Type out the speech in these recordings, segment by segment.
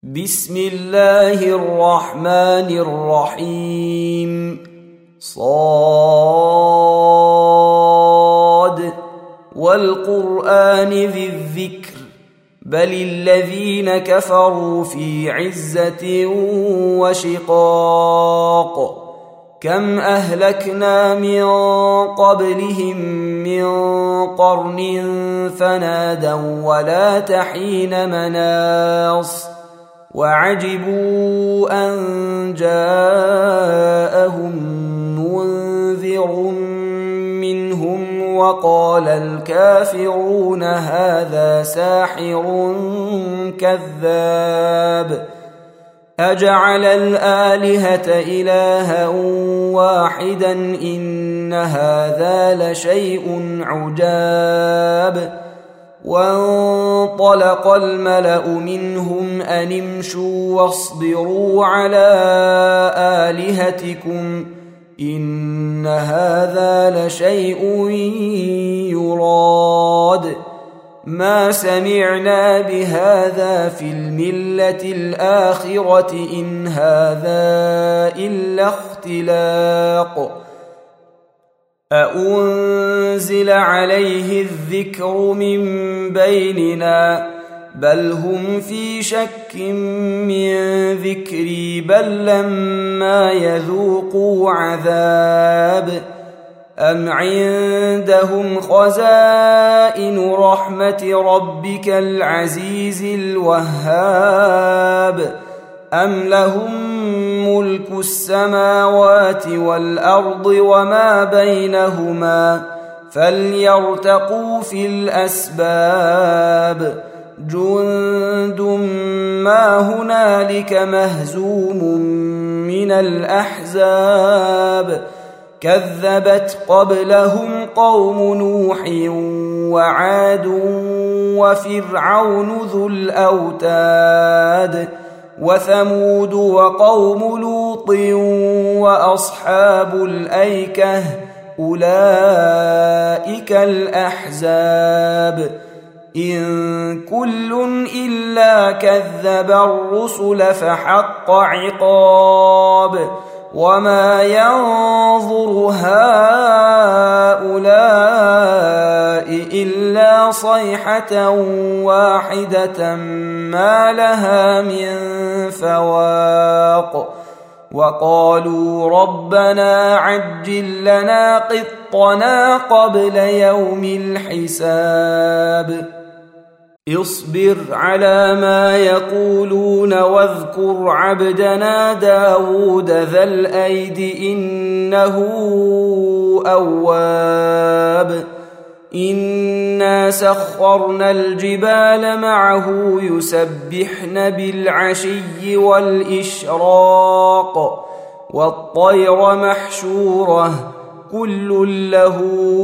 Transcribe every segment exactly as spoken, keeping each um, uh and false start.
بسم الله الرحمن الرحيم. صاد والقرآن ذي الذكر بل الذين كفروا في عزة وشقاق كم أهلكنا من قبلهم من قرن فنادوا ولا تحين مناص وعجبوا أن جاءهم منذر منهم وقال الكافرون هذا ساحر كذاب أجعل الآلهة إلها واحدا إن هذا لشيء عجاب وانطلق الملأ منهم أن امشوا واصبروا على آلهتكم إن هذا لشيء يراد ما سمعنا بهذا في الملة الآخرة إن هذا إلا اختلاق أأنزل عليه الذكر من بيننا بل هم في شك من ذكري بل لما يذوقوا عذاب أم عندهم خزائن رحمة ربك العزيز الوهاب أم لهم ملك السماوات والأرض وما بينهما فليرتقوا في الأسباب جند ما هنالك مهزوم من الأحزاب كذبت قبلهم قوم نوح وعاد وفرعون ذو الأوتاد وثمود وقوم لوط وأصحاب الأيكة أولئك الأحزاب إن كل إلا كذب الرسل فحق عقاب وما ينظر هؤلاء إلا صيحة واحدة ما لها من فواق وقالوا ربنا عجل لنا قطنا قبل يوم الحساب اصبر على ما يقولون واذكر عبدنا داود ذا الأيد إنه أواب إنا سخرنا الجبال معه يسبحن بالعشي والإشراق والطير محشورة كل له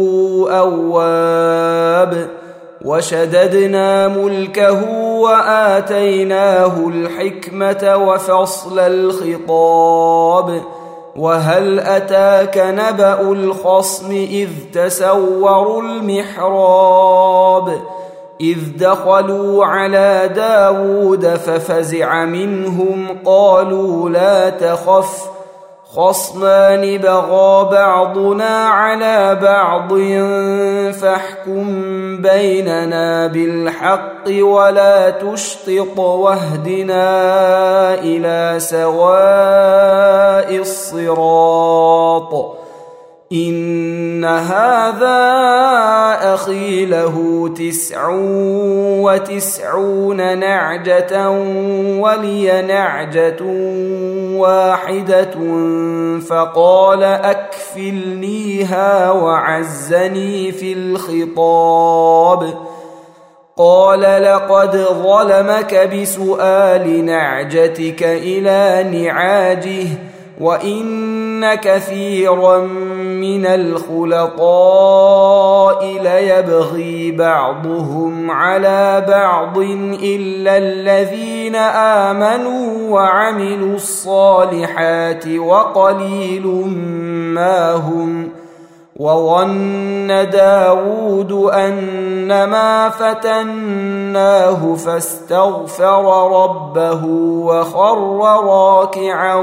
أواب وشددنا ملكه وآتيناه الحكمة وفصل الخطاب وهل أتاك نبأ الخصم إذ تسوروا المحراب إذ دخلوا على داود ففزع منهم قالوا لا تخف خصمان بغى بعضنا على بعض فاحكم بيننا بالحق ولا تشطط واهدنا إلى سواء الصراط إن هذا أخي له تسع وتسعون نعجة ولي نعجة واحدة فقال أكفلنيها وعزني في الخطاب قال لقد ظلمك بسؤال نعجتك إلى نعاجه وإن كثيرا من الخلطاء ليبغي بعضهم على بعض إلا الذين آمنوا وعملوا الصالحات وقليل ما هم وظن داود أنما فتناه فاستغفر ربه وخر راكعا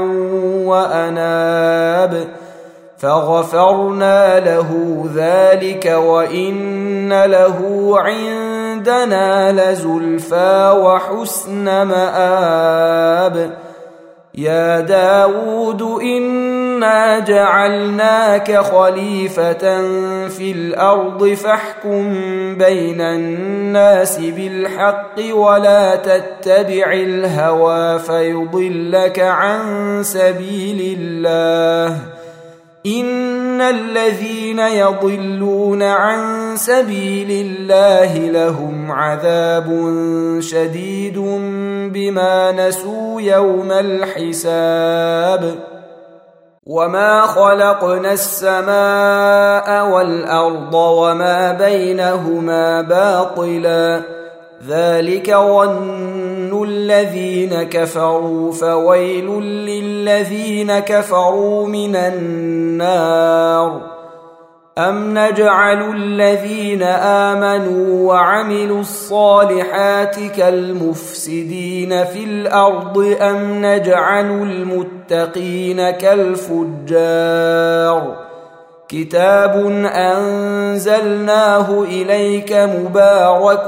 وأناب فغفرنا له ذلك وإن له عندنا لزلفى وحسن مآب. يا داود إنا جعلناك خليفة في الأرض فاحكم بين الناس بالحق ولا تتبع الهوى فيضلك عن سبيل الله. إن الذين يضلون عن سبيل الله لهم عذاب شديد بما نسوا يوم الحساب. وما خلقنا السماء والأرض وما بينهما باطلا ذلك ظن الذين كفروا فويل للذين كفروا من النار. أم نجعل الذين آمنوا وعملوا الصالحات كالمفسدين في الأرض أم نجعل المتقين كالفجار. كتاب أنزلناه إليك مبارك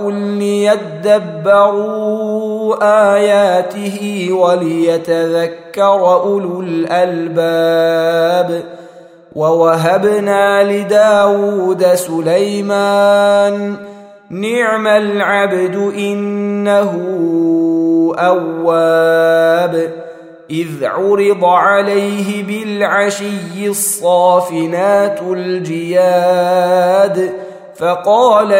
ليدبروا آياته وليتذكر أولو الألباب. ووهبنا لداود سليمان نعم العبد إنه أواب. إذ عرض عليه بالعشي الصافنات الجياد فقال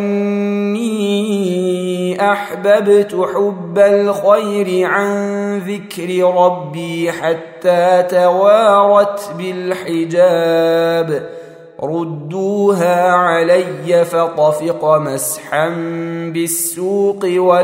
إني أحببت حب الخير عن ذكر ربي حتى توارت بالحجاب. ردوها علي فطفق مسحا بالسوق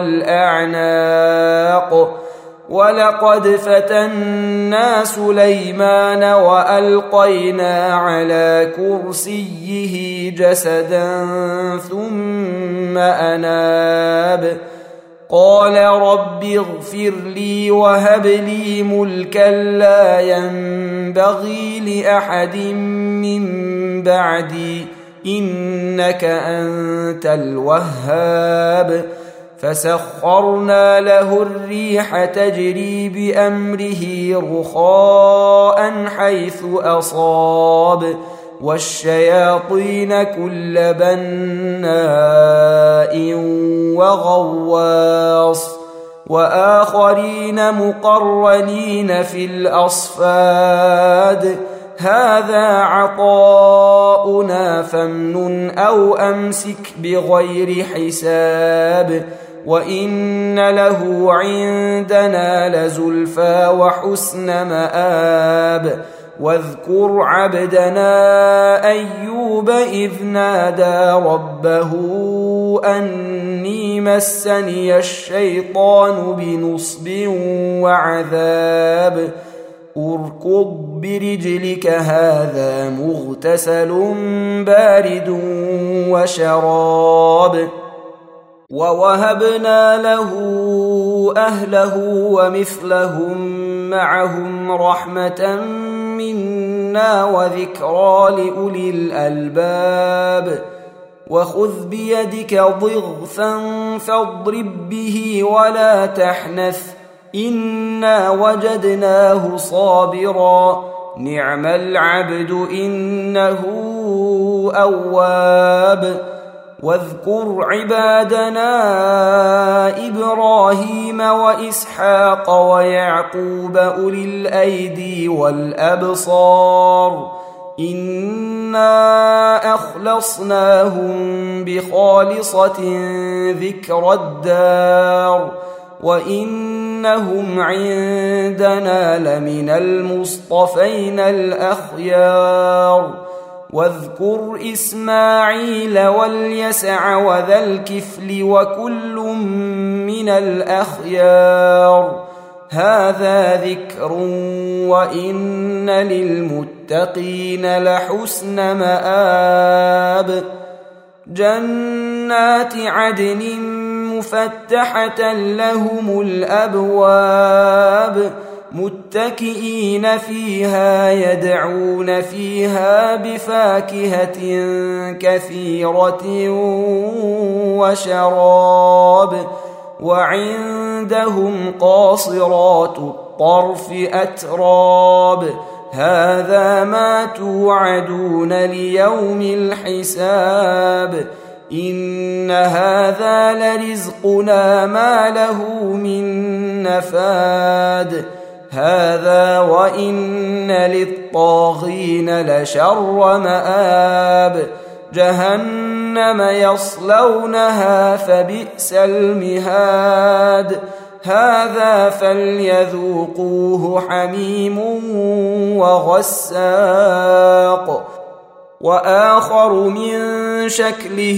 والأعناق. ولقد فتنا سليمان وألقينا على كرسيه جسدا ثم أناب. قال رب اغفر لي وهب لي ملكا لا ينبغي لأحد من بعدي إنك أنت الوهاب. فسخرنا له الريح تجري بأمره رخاء حيث أصاب والشياطين كل بناء وغواص وآخرين مقرنين في الأصفاد. هذا عطاؤنا فامنن أو أمسك بغير حساب. وإن له عندنا لزلفى وحسن مآب. واذكر عبدنا أيوب إذ نادى ربه أني مسني الشيطان بنصب وعذاب. اركض برجلك هذا مغتسل بارد وشراب. ووهبنا له أهله ومثلهم معهم رحمة منا وذكرى لأولي الألباب. وخذ بيدك ضغثا فاضرب به ولا تحنث إنا وجدناه صابرا نعم العبد إنه أواب. واذكر عبادنا إبراهيم وإسحاق ويعقوب أولي الأيدي والأبصار إنا أخلصناهم بخالصة ذكر الدار وإنهم عندنا لمن المصطفين الأخيار. واذكر إسماعيل واليسع وذا الكفل وكل من الأخيار. هذا ذكر وإن للمتقين لحسن مآب جنات عدن مفتحة لهم الأبواب متكئين فيها يدعون فيها بفاكهة كثيرة وشراب وعندهم قاصرات الطرف أتراب هذا ما توعدون ليوم الحساب إن هذا لرزقنا ما له من نفاد هذا وإن للطاغين لشر مآب جهنم يصلونها فبئس المهاد هذا فليذوقوه حميم وغساق وآخر من شكله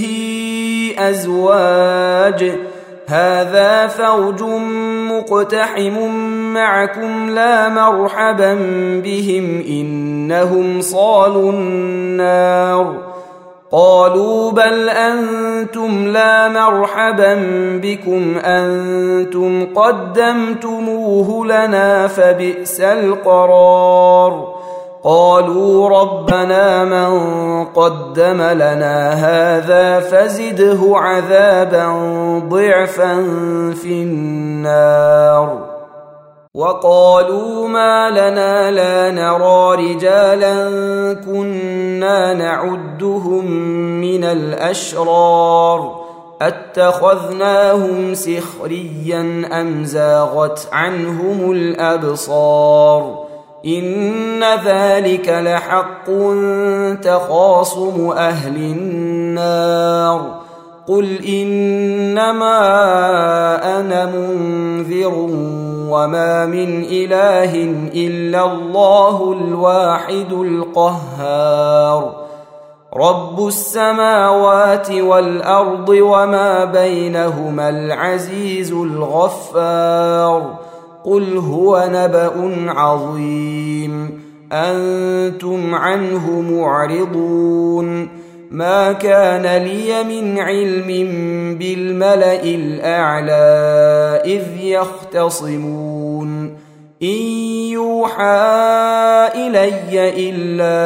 أزواج هذا فوج مقتحم معكم لا مرحبا بهم إنهم صالوا النار قالوا بل أنتم لا مرحبا بكم أنتم قدمتموه لنا فبئس القرار قالوا ربنا من قدم لنا هذا فزده عذابا ضعفا في النار وقالوا ما لنا لا نرى رجالا كنا نعدهم من الأشرار أتخذناهم سخريا أم زاغت عنهم الأبصار إن ذلك لحق تخاصم أهل النار قل إنما أنا منذر وما من إله إلا الله الواحد القهار رب السماوات والأرض وما بينهما العزيز الغفار قل هو نبأ عظيم أنتم عنه معرضون ما كان لي من علم بالملأ الأعلى إذ يختصمون إن يوحى إلي إلا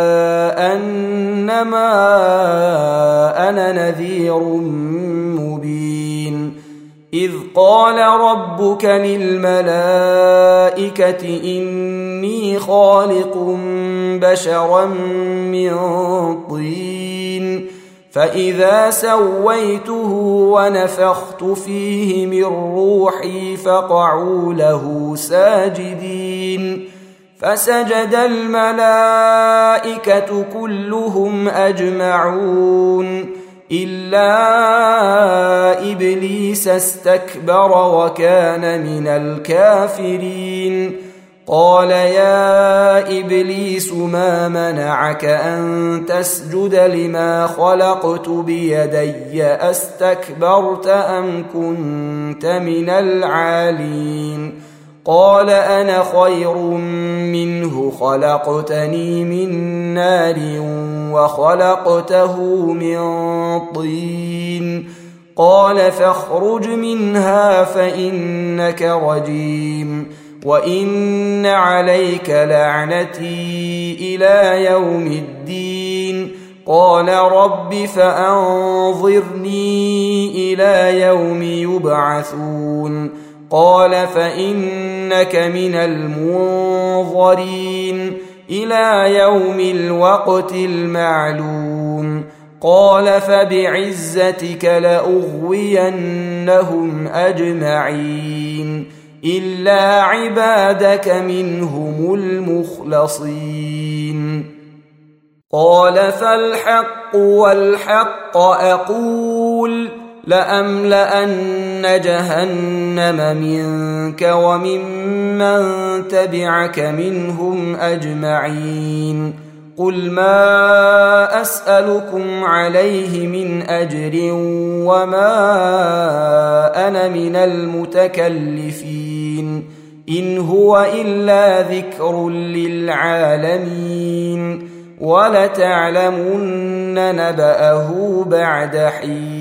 أنما أنا نذير مبين إذ قال ربك للملائكة إني خالق بشرا من طين فإذا سويته ونفخت فيه من روحي فقعوا له ساجدين فسجد الملائكة كلهم أجمعون إلا إبليس استكبر وكان من الكافرين قال يا إبليس ما منعك أن تسجد لما خلقت بيدي أستكبرت أم كنت من العالين قال أنا خير منه خلقتني من نار وخلقته من طين قال فاخرج منها فإنك رجيم وإن عليك لعنتي إلى يوم الدين قال رب فأنظرني إلى يوم يبعثون قال فإنك من المنظرين إلى يوم الوقت المعلوم قال فبعزتك لأغوينهم أجمعين إلا عبادك منهم المخلصين قال فالحق والحق أقول لأملأن جهنم منك وممن تبعك منهم أجمعين قل ما أسألكم عليه من أجر وما أنا من المتكلفين إن هو إلا ذكر للعالمين ولتعلمن نبأه بعد حين.